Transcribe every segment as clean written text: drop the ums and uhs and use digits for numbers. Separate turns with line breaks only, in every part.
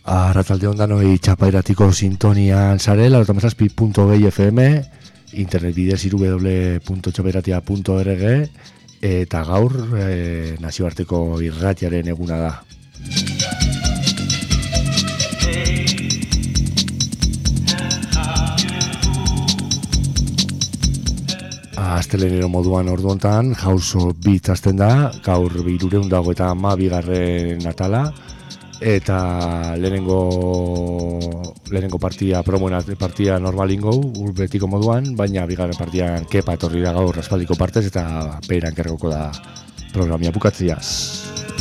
Arratzalde ondanoi txapairatiko sintonian zarela, 96.2 FM, internet bidez www.txapairatia.org, eta gaur nazioarteko irratiaren eguna da. Astelenero moduan orduontan, House of Beats hasten da, gaur 352. atala, eta lehenengo partia partia normalingo betiko moduan, baina bigarren partian Kepa etorri da gaur aspaldiko partez eta peiran kergoko da programia bukatziaz.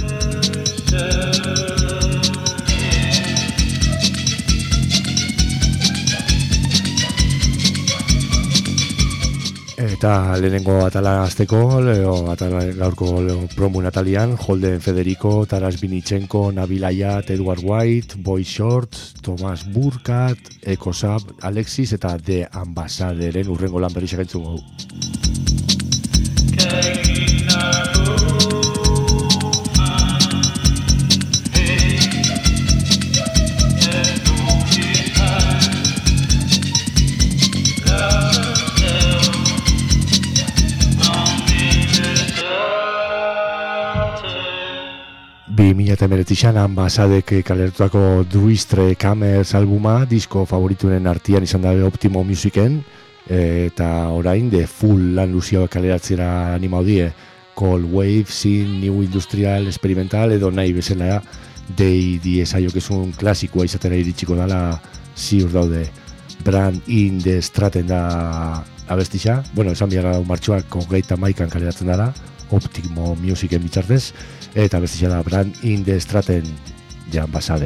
Eta lehenengo atala azteko, gaurko promun atalian, Holden Federico, Taras Vinitsenko, Nabil Ayat, Edward White, Boy Short, Thomas Burkhardt, Eko Sab, Alexis eta The Ambassaderen urrengo lan berri segentzu gau. Mila eta emeretzixan Ambasadek kalertuako Duistre Kamers albuma, disko favoritunen artean izan dabe Optimo Musicen, eta orain de full lan luzioa kaleratzera animau die, Cold Wave, Sin, New Industrial, Experimental, edo nahi bezala dei diesaiokezun klasikoa izatera iritsiko dala ziur daude. Brand in the Straten da abestixa, esan biara martxoak 31an kaleratzen dara, Optimo Musicen bitzartez, eta bestixa da Brand in the Straten jan basade.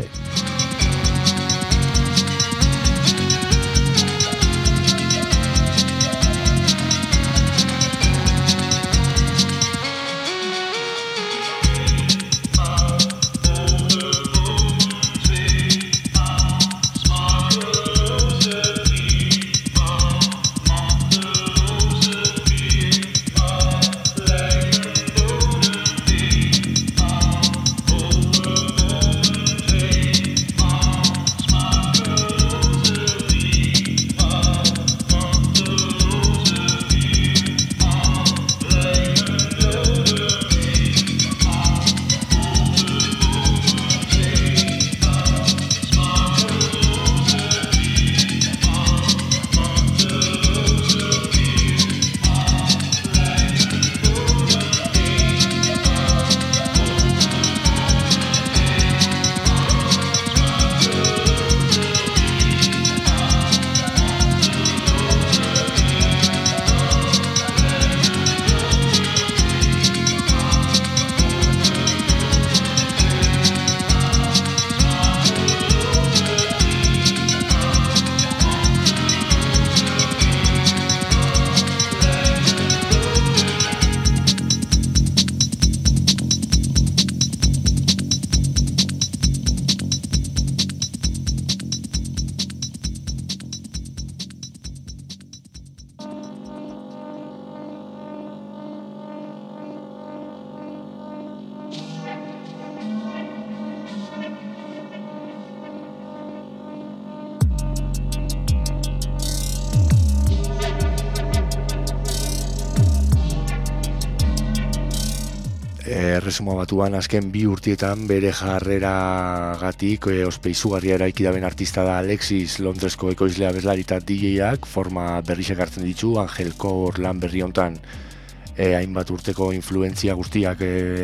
Erresuma Batuan azken 2 urtietan bere jarrera gatik ospe izugarria eraiki daben artista da Alexis, Londresko ekoizlea bezlari eta DJ-ak forma berrizek hartzen ditu, Angelkor lan berri hontan hainbat urteko influentzia guztiak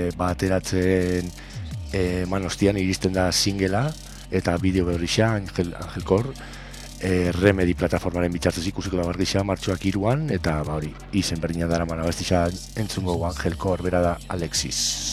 bateratzen ostian iristen da singela eta bideo berrixa Angelkor Remedy plataformaren bitzartez ikusiko da bargixa martxoak 3an eta hori izen berdina dara mana bestixa entzungo Angelkor bera da Alexis.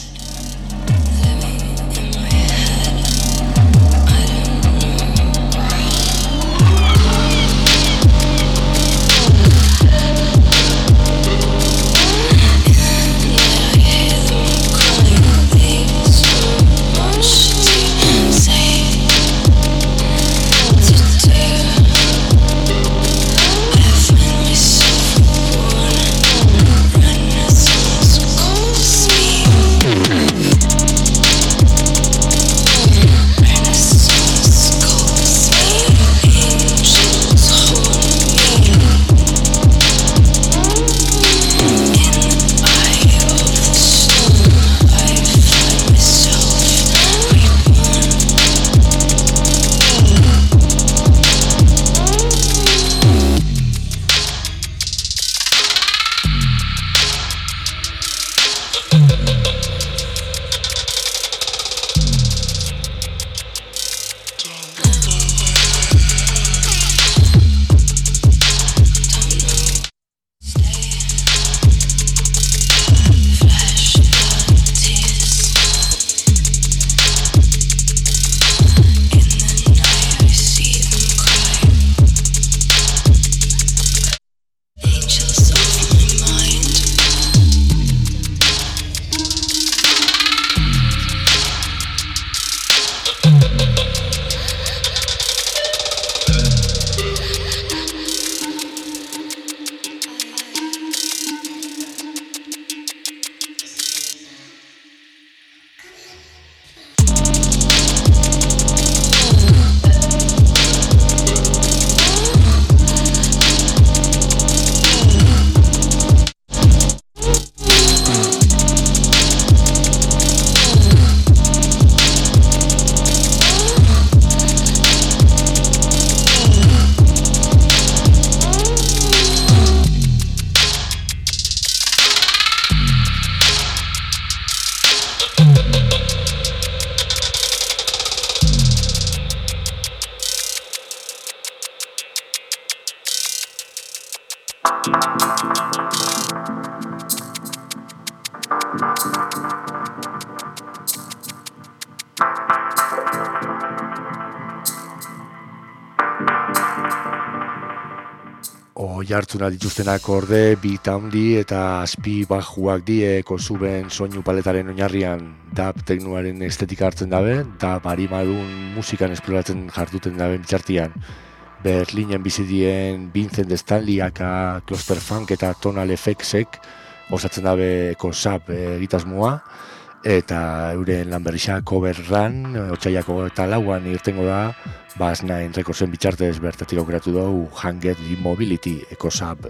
Jartzuna dituztenak orde, beat handi eta azpi bajuak dieko zuben soinu paletaren oinarrian dub teknoaren estetika hartzen dabe, dub harimadun musikan esploratzen jarduten dabe bitartian. Berlinen bizidien Vincent Stanley aka Clusterfunk eta Tonal Effectsek osatzen dabe konsap egitasmoa, eta euren lan berrixa Cover Run, otsaiako eta lauan irtengo da, Bass 9 Recordsen bitartez bertatik aukeratu dugu Hanged Immobility ekosab.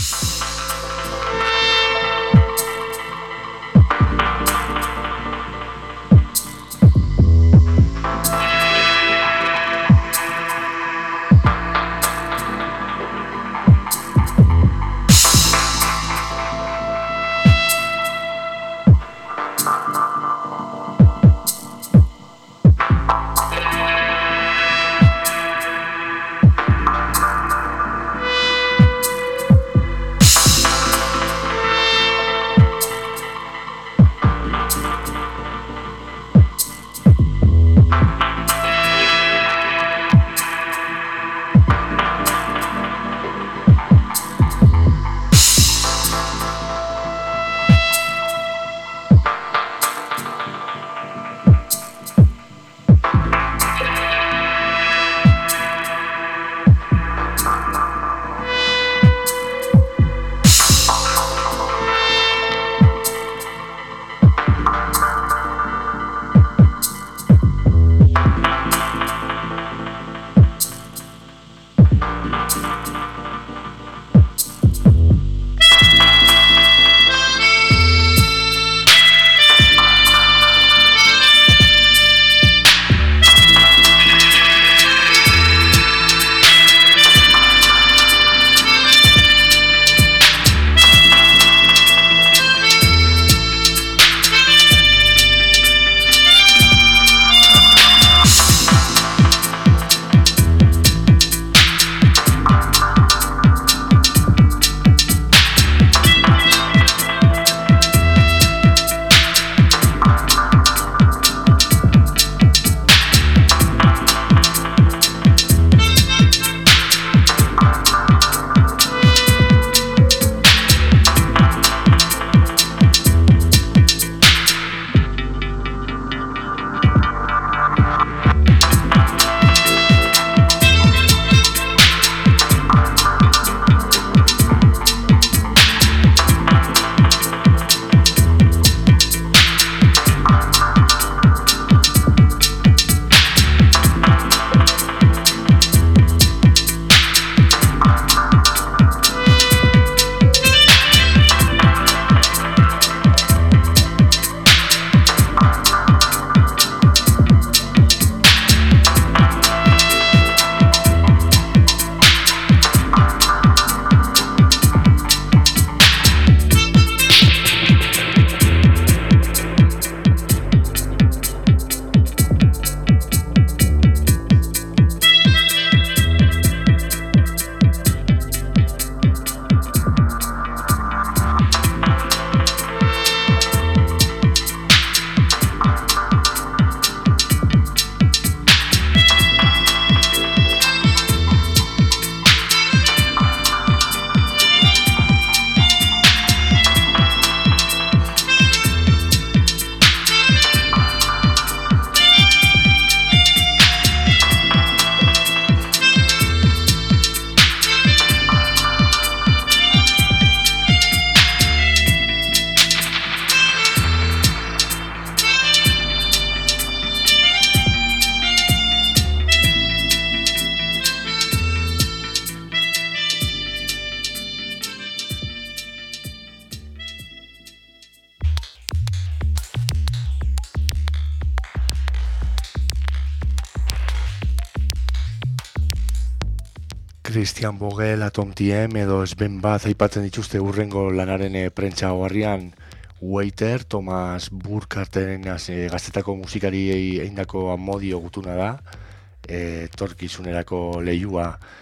Christian Vogel, Atom TM edo Sven Bath aipatzen dituzte urrengo lanaren prentsa oharrian. Waiter, Thomas Burkharteren gaztetako musikari eindako amodio gutuna da, torkizunerako lehiua.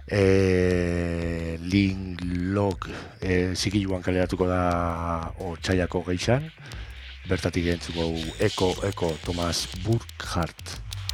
Linlog zigiluan kaleratuko da Otsaiako geixan, bertatik entzuko Eko Thomas Burkhardt.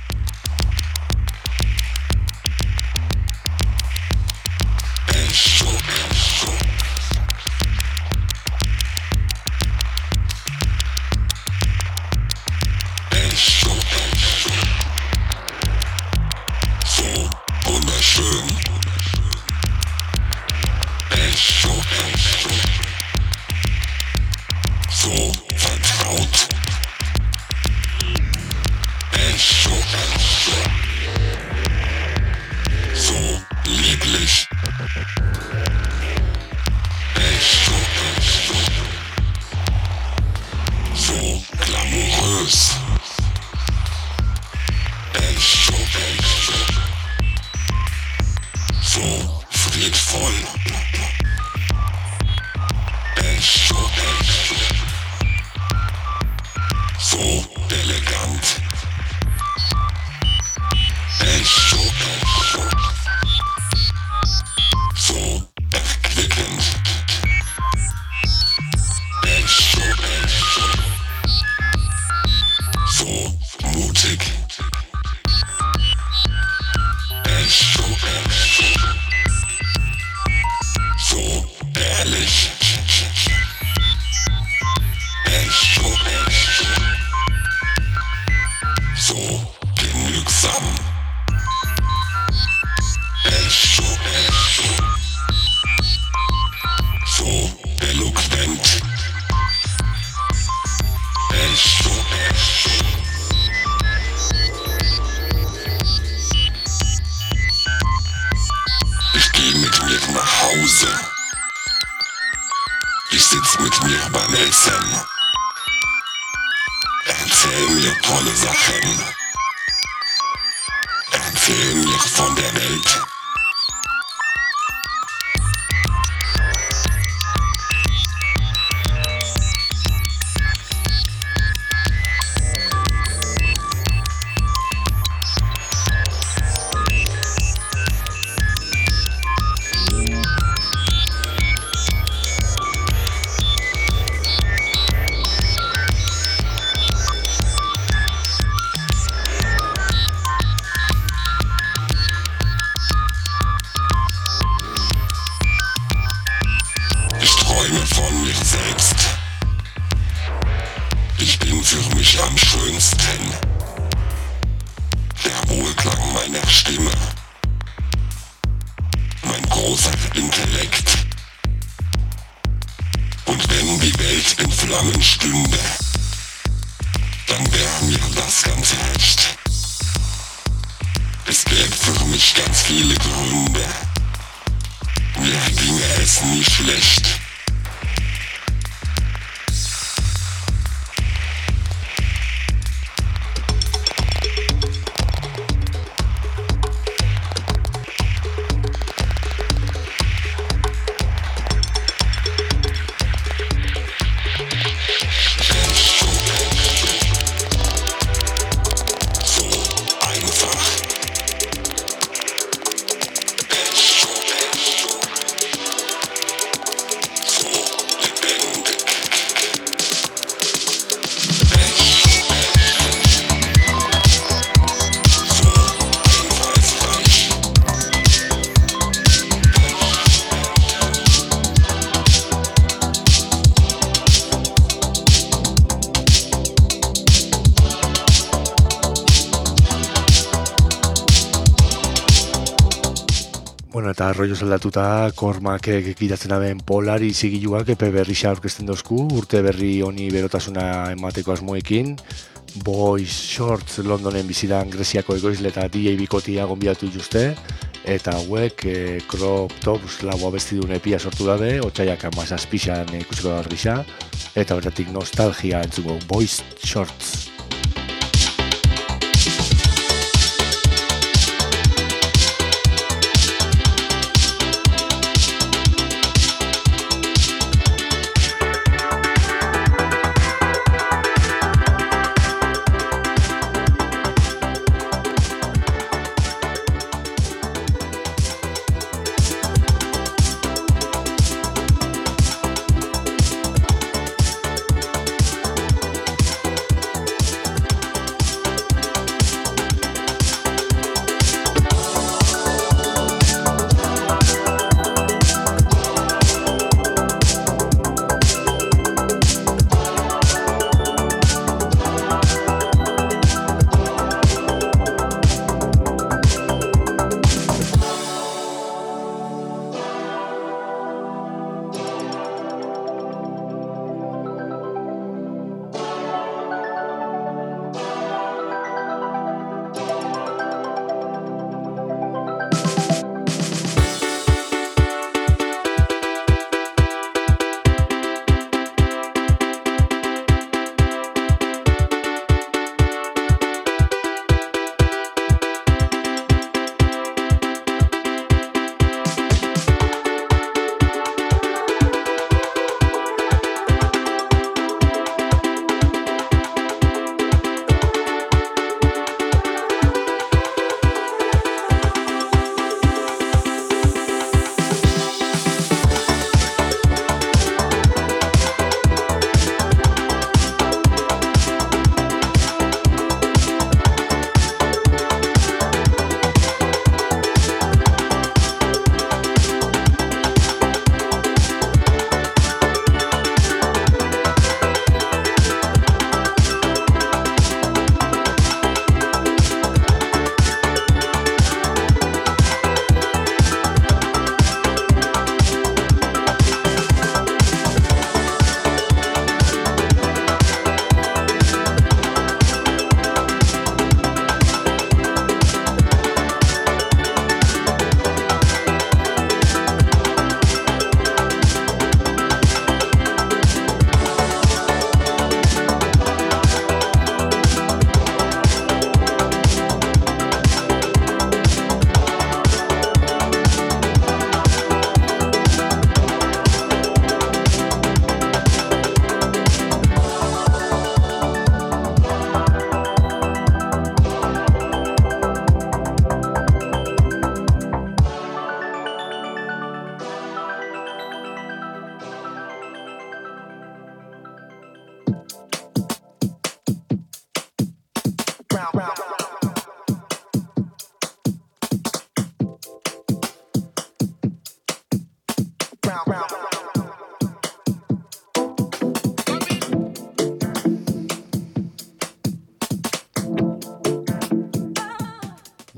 Eta arroio aldatuta, Kormak egidatzen aben Polari zigiluak epe berrixa aurkezten dozku, urte berri honi berotasuna emateko asmoekin. Boys Shorts Londonen bizidan Greziako egoizle eta DJ bikotia gonbidatu dituzte, eta hauek Crop Tops lau abestidun epia sortu dabe, Otsaiak 17an ikusiko da berrixa, eta horretik nostalgia entzuko Boys Shorts.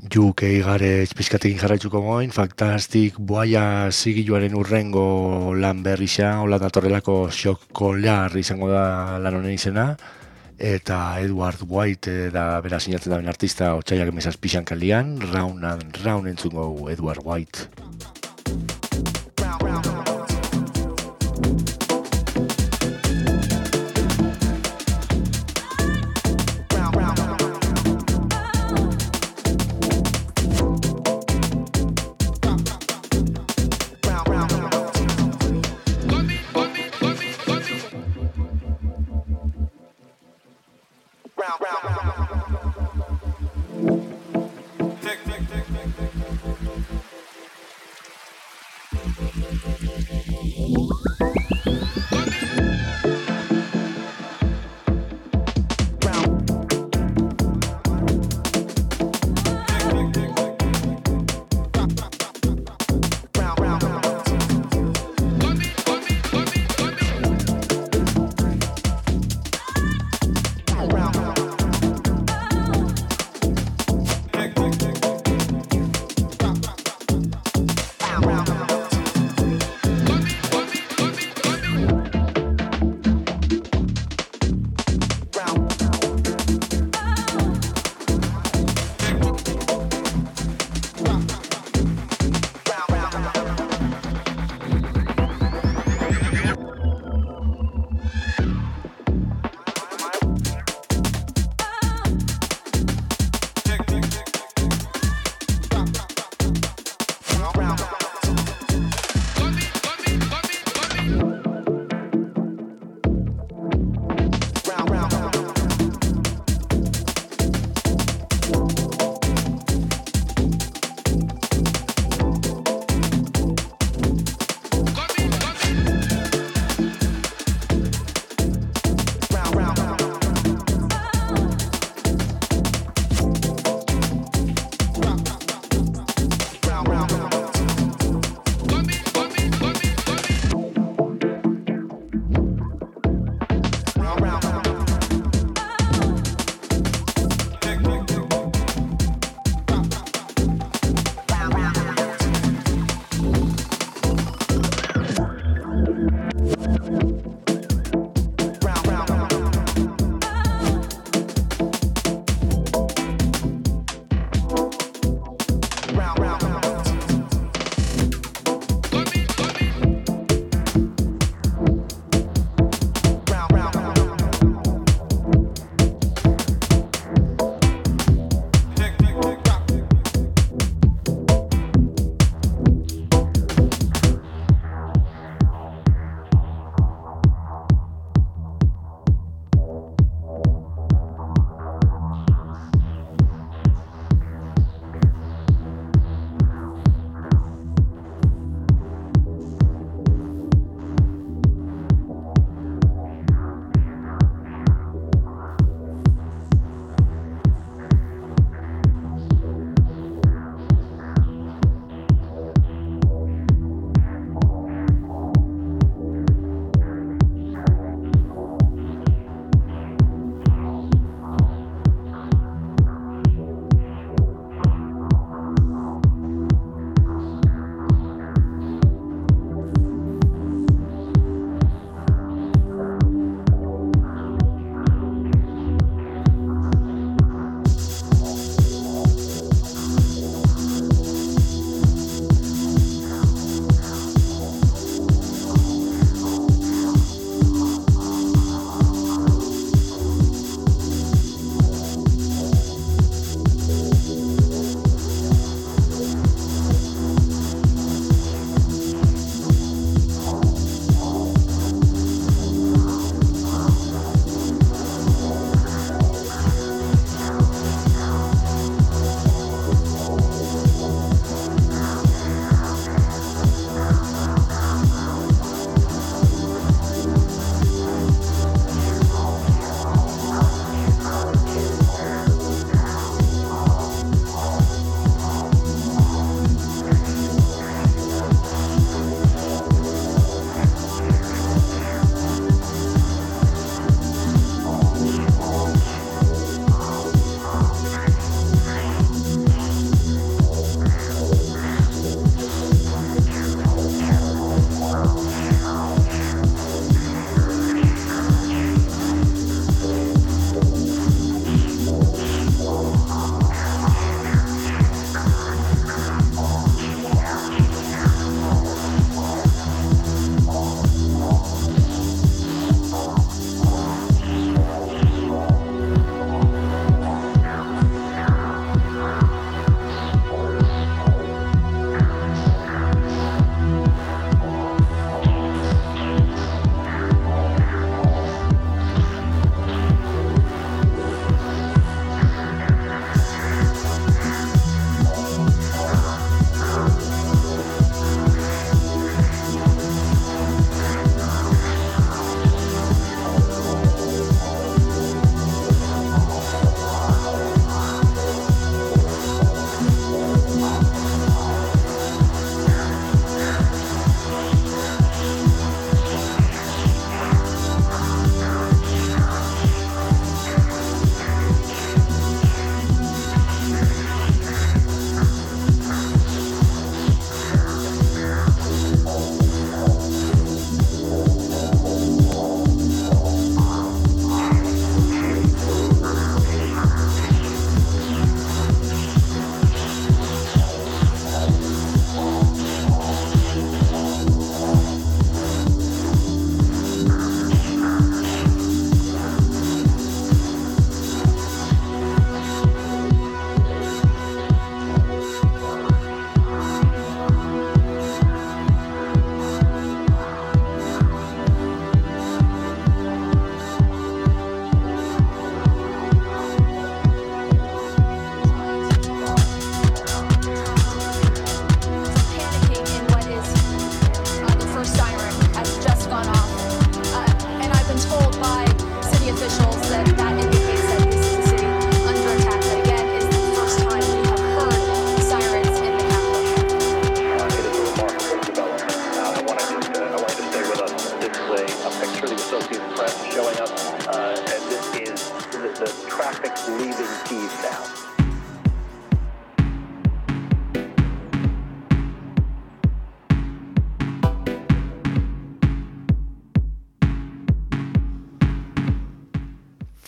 Juk eigare pizkatekin jarraitzuko moin, Fantastic Boia zigiluaren urrengo lan berrixa, hola datorrelako xokolar izango da lan honen izena, eta Edward White da bera sinatzen daben artista otxaiak emezaz pixan kaldian, Round and Round entzungo Edward White.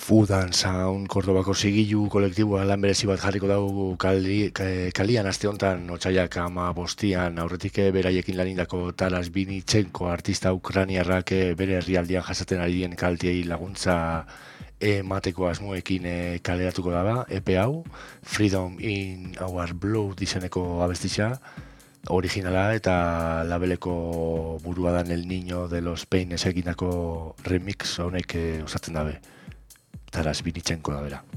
Food and Sound Kordobako zigilu kolektiboa lan berezi bat jarriko dugu kalian aste honetan otsaiak 15 aurretik beraiekin lanindako Taras Vinitsenko artista ukraniarrak bere herrialdean jasaten ari dien kalteei laguntza emateko asmoekin kaleratuko daba EP hau Freedom in Our Blood izeneko abestitza originala eta labeleko burua dan El Niño de los Peines egindako remix honek osatzen dabe. Taras Vinitsenko da bera.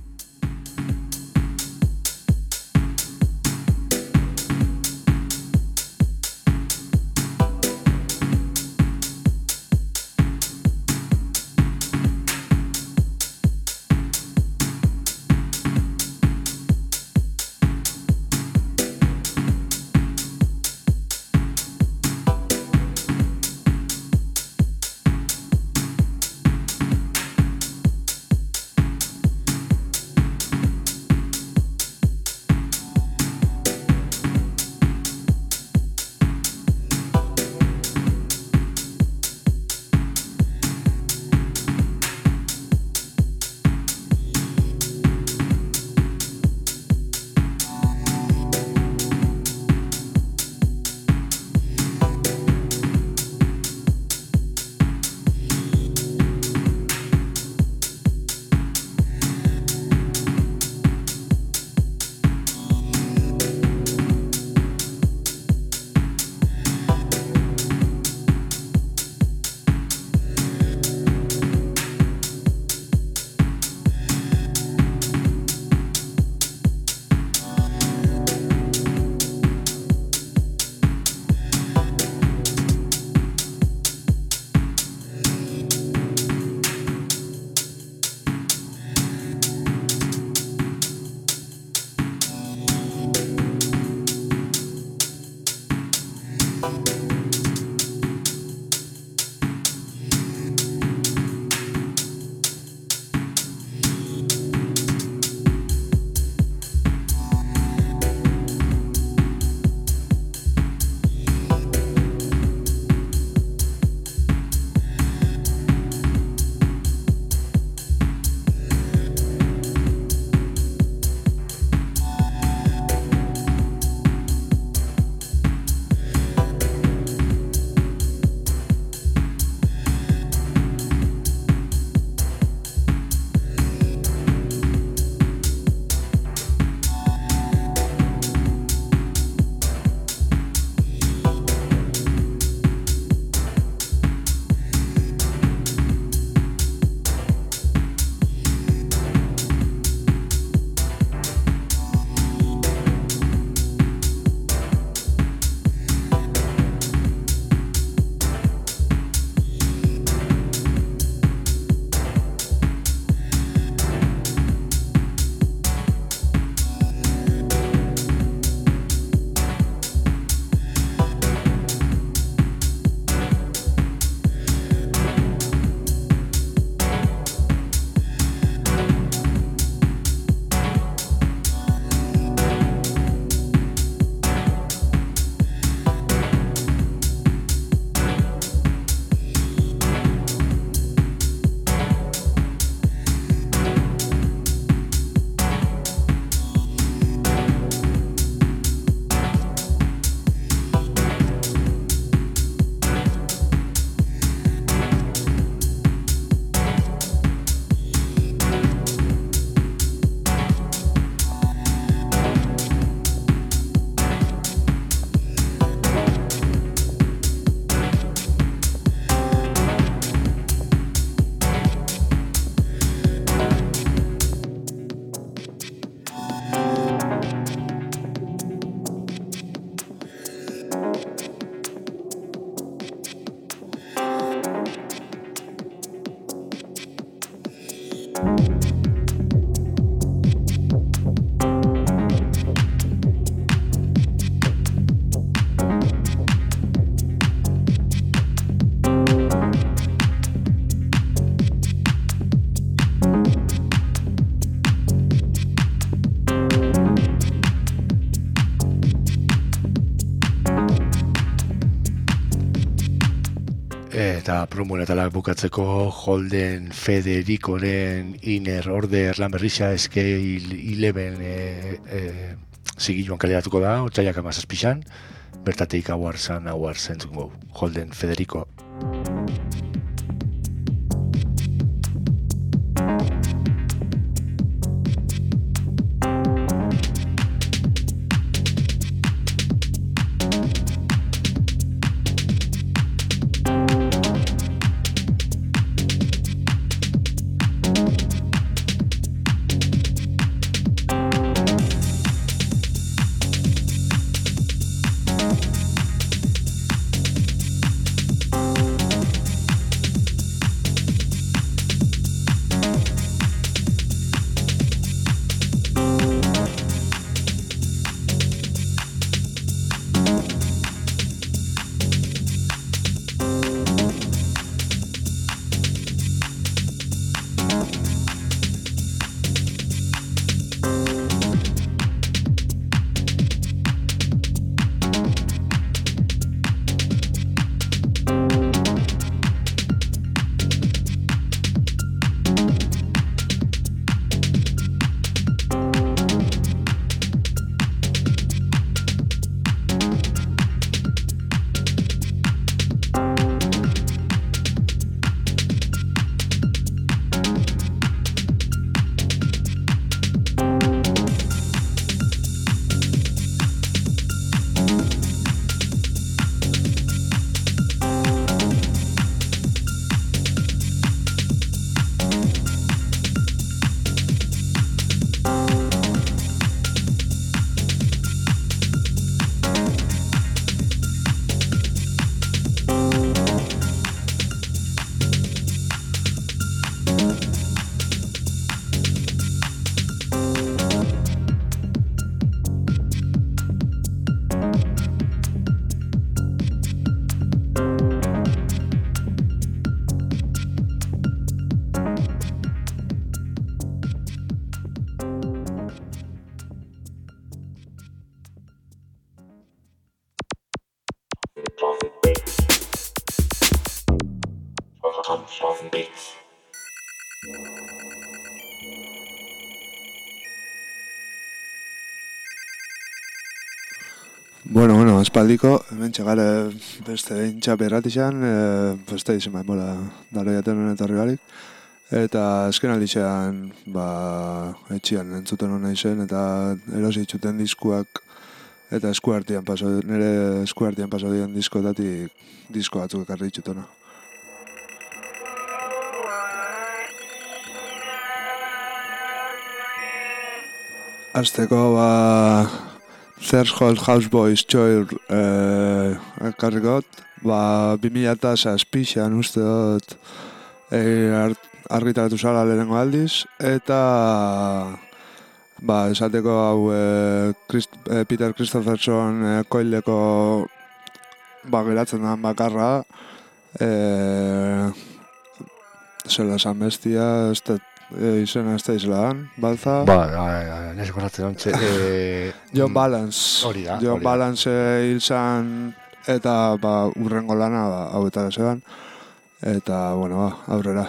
Eta promonetalak bukatzeko Holden Federicoren Inner Order lan berrixa Scale 11 zigiluan kaleratuko da, otsaiak 17an, bertatik Hours entzungo Holden Federico.
Bueno, espaldiko, hemen txegare beste intxap erratixan, beste izan mola dara jaten honen etorri barik. Eta azken aldixean, etxian entzuten hona izen, eta erosi itxuten diskuak, eta nire eskuartian paso dian diskotatik disko batzuk ekarri itxutena. Azteko, Threshold Houseboys Choir ekarrikot, 2006an uste dut argitaratu zala lehenengo aldiz, eta esateko hau Peter Christopherson koileko geratzen da bakarra, zela esan bestia, izena ez da izan, balza?
Nesko ratzen ontze...
John Balance.
Hori da.
John Balance hil zan, eta urrengo lana hauetara zeban. Eta, aurrera.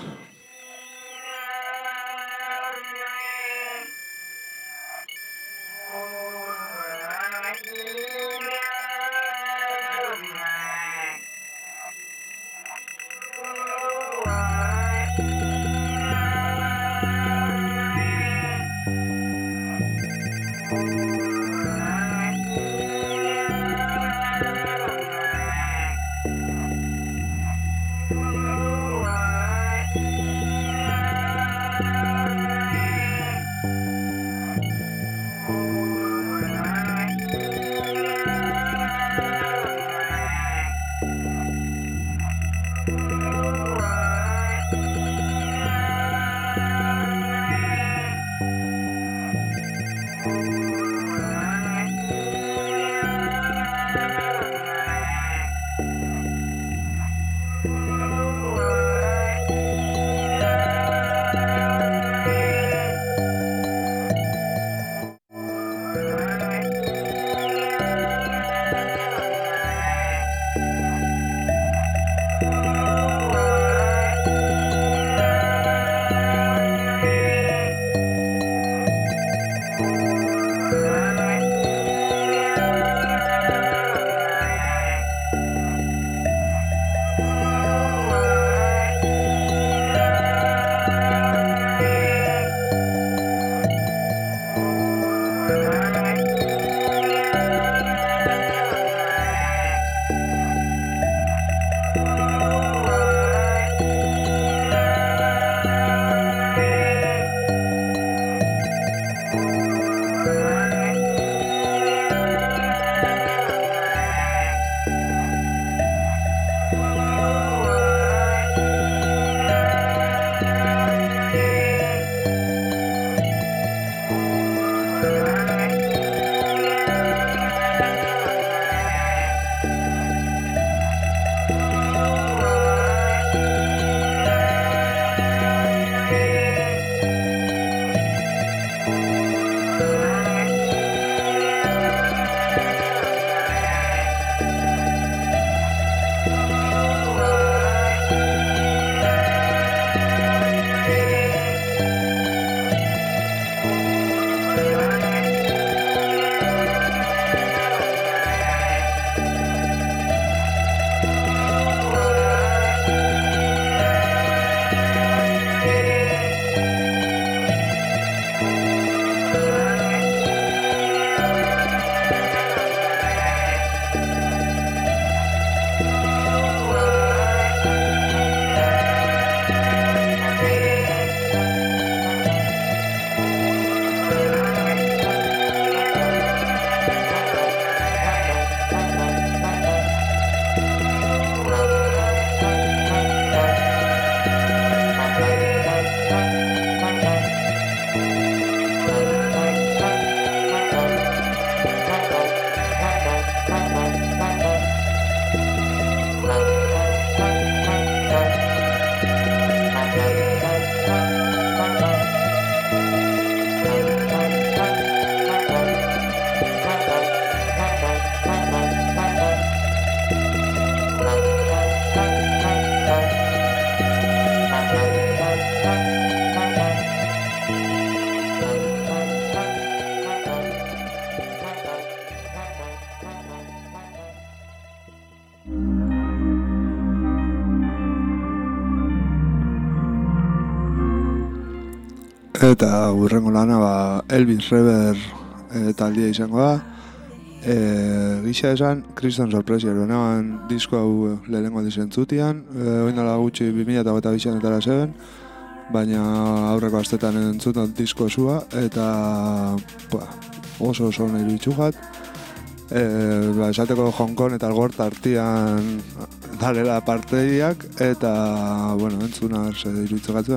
Eta hurrengo lana Elvis Rever taldia izango da. Gisa esan, Kriston Sorpresier benean disko hau lehenengo dizentzutian, oindala gutxi 2022 zeben, baina aurreko astetan entzuten disko zua, eta oso nahi bitxujat. Esateko Hong Kong eta Algort artian dalela parteiak, eta, entzuna iruditzen gatzuen.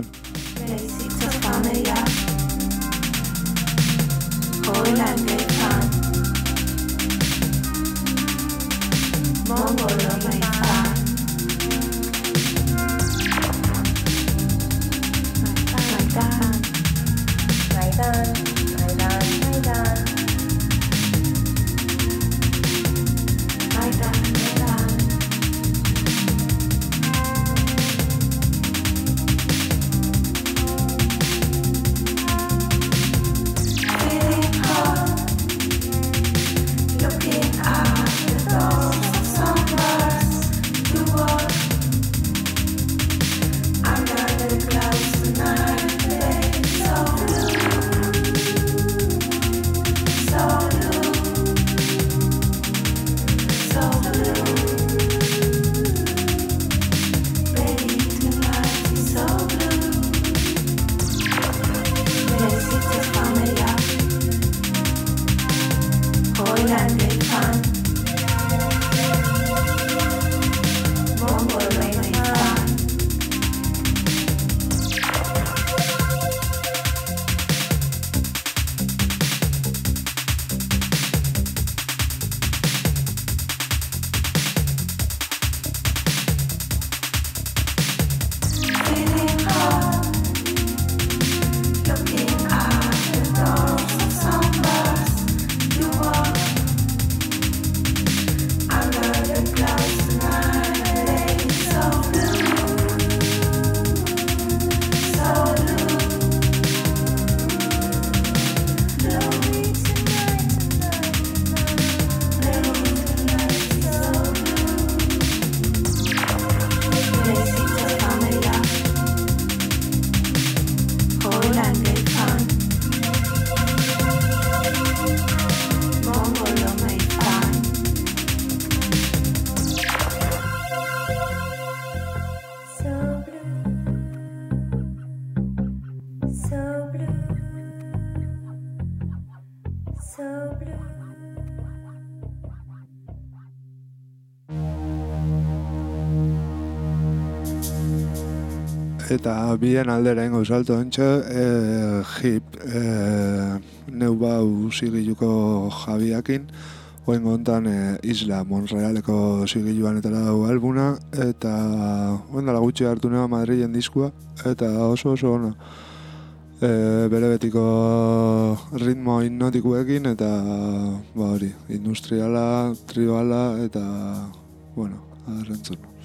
Eta bien aldera ingo salto entxe, hip neu bau sigiluko jabiakin, oen gontan Isla Monrealeko sigiluan eta dago albuna, eta oen dala gutxi hartu neba Madrilen diskua, eta oso ona. Bere betiko ritmo hipnotikuekin, eta hori, industriala, tribala, eta, arrentzun.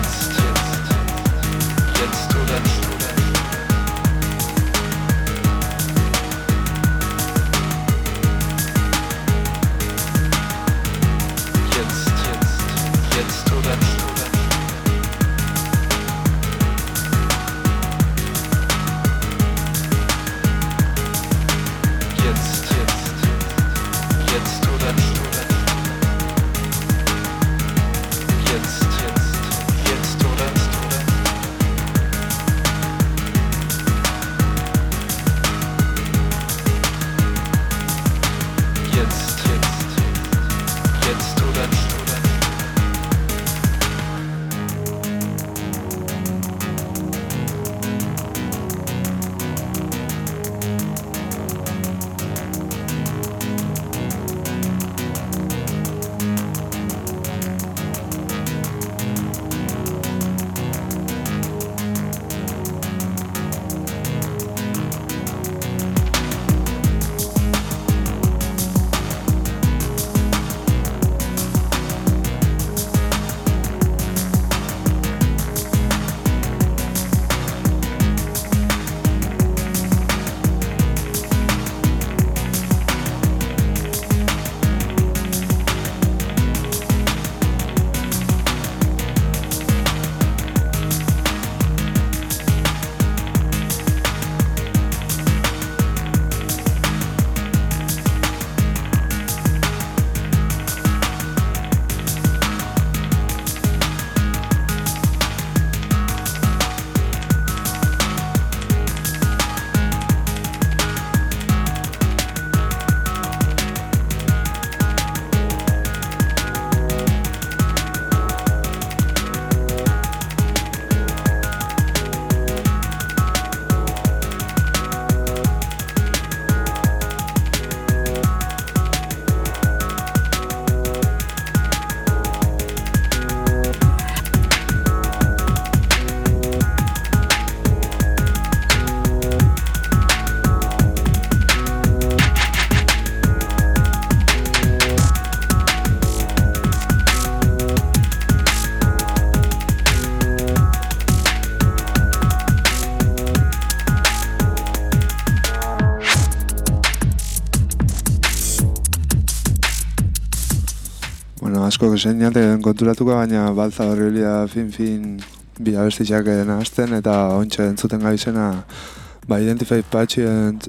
asko zeinaten konturatuko, baina balza horri bilia fin bi abestitxak nahazten, eta ontsa entzuten gaizena Identified Patient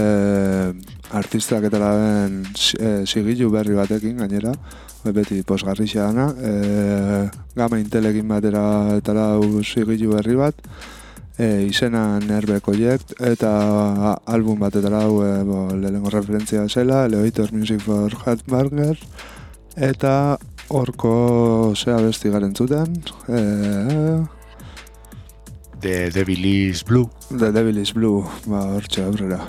artistak eta laben sigilu berri batekin gainera, beti posgarrixa dana, Gama Intelekin batera eta lau sigilu berri bat, izena Nerve Project, eta album bat eta lau lehenengo referentzia zela, Elevator Music for Headbangers, eta horko zea besti garen zuten,
The Devil is Blue.
The Devil is Blue, hortxe aurrera.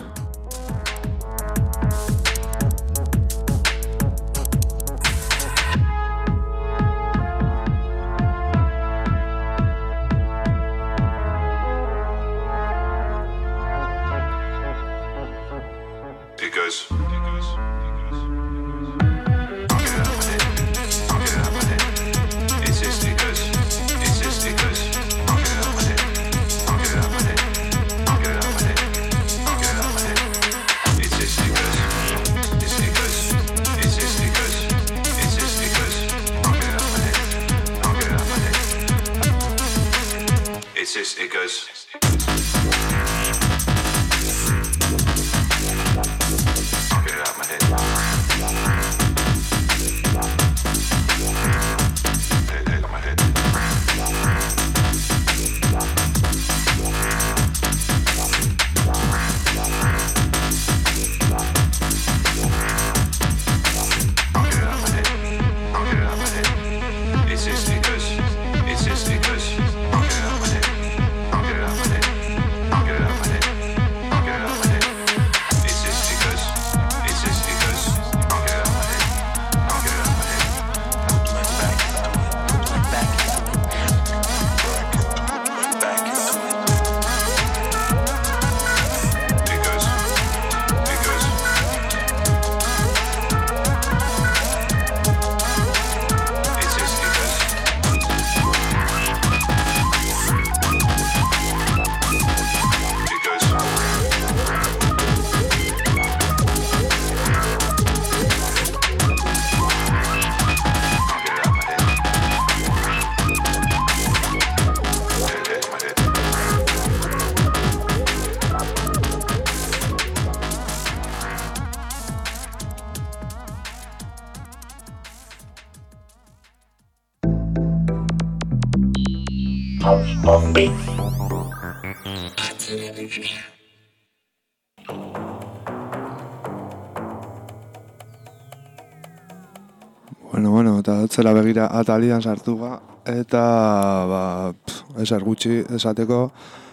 Bueno, eta atzera begira atalian sartu eta ezer gutxi esateko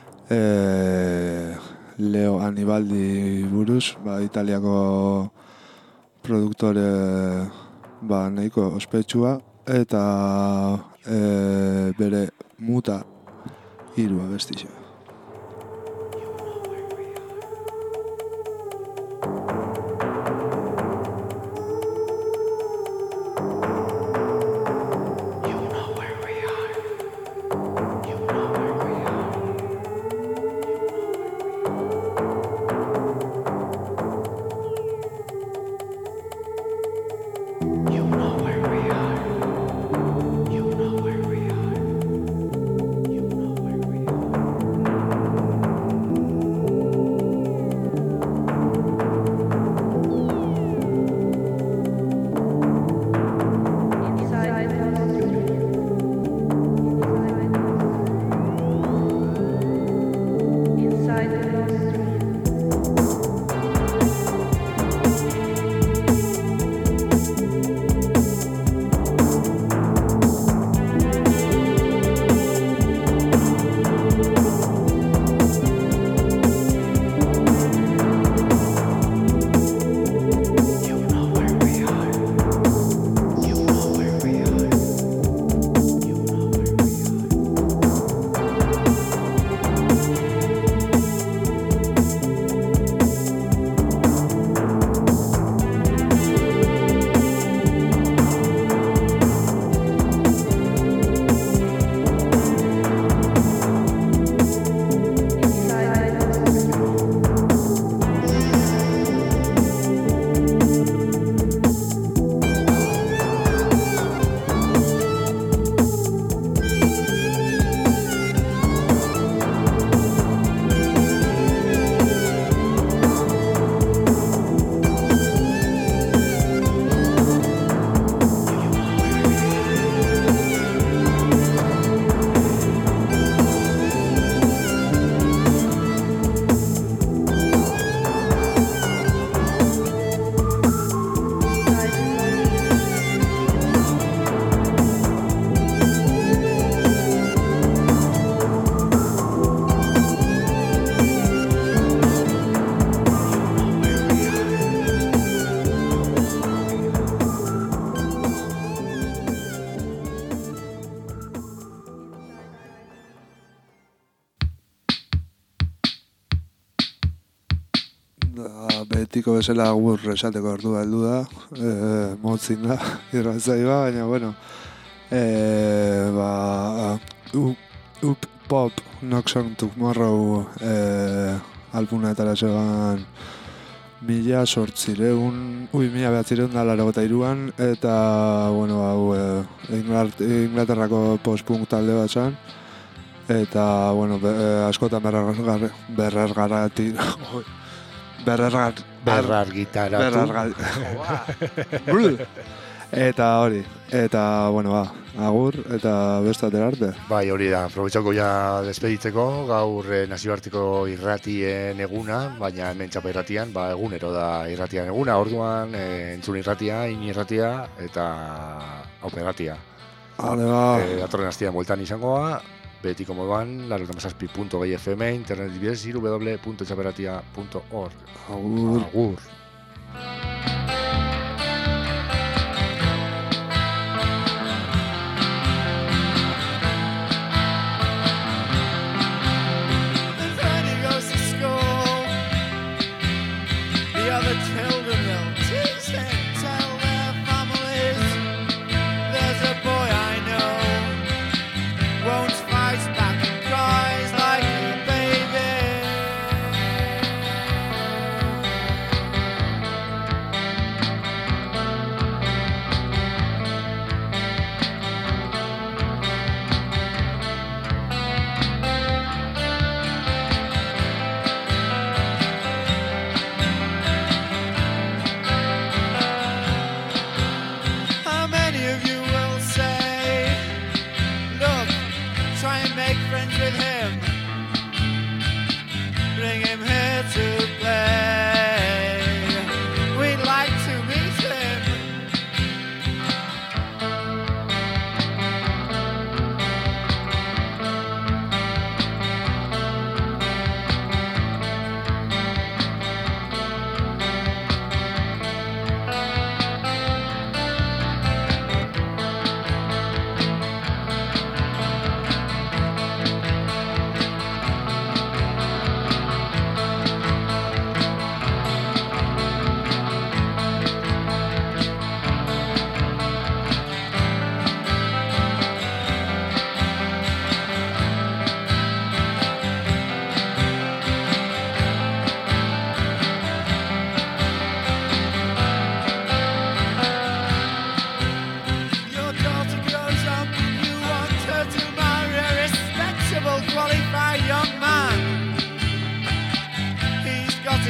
Leo Anibaldi buruz, Italiako produktore nahiko ospetsua eta bere muta 3 abestixe. Betiko bezala agur esateko ordua heldu da, motzin da, irratzaioa, baina, bueno, Up Pop Knocks on Tomorrow albuna eta lasegan 1983an, eta, bueno, hau Inglaterrako post-punk talde bat zan, eta, bueno, askotan eta hori, eta, bueno, agur, eta bestatera arte.
Bai, hori da, aprobetxako ja despeditzeko, gaur nazioarteko irratien eguna, baina hemen txapa irratian, egunero da irratian eguna, orduan entzun irratia, irratia, eta haupe irratia. Datorren astian bueltan izangoa, betiko moduan, 97.2 FM, internet bidez, www.txaperatia.org. Agur.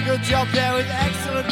good job there with excellent